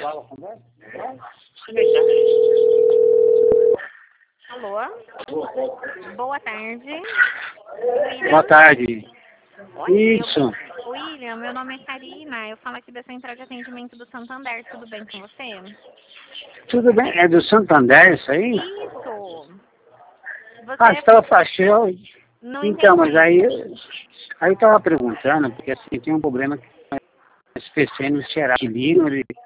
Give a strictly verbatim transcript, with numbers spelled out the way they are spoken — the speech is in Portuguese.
Alô? Boa tarde. Boa tarde. Oi, Isso. eu... William, meu nome é Karina. Eu falo aqui da Central de Atendimento do Santander. Tudo bem com você? Tudo bem? É do Santander isso aí? Isso. Você Ah, você estava fazendo. não Então, mas entendi. aí, aí eu estava perguntando, porque assim, tem um problema que esse P C no Ceará, inquilino, ele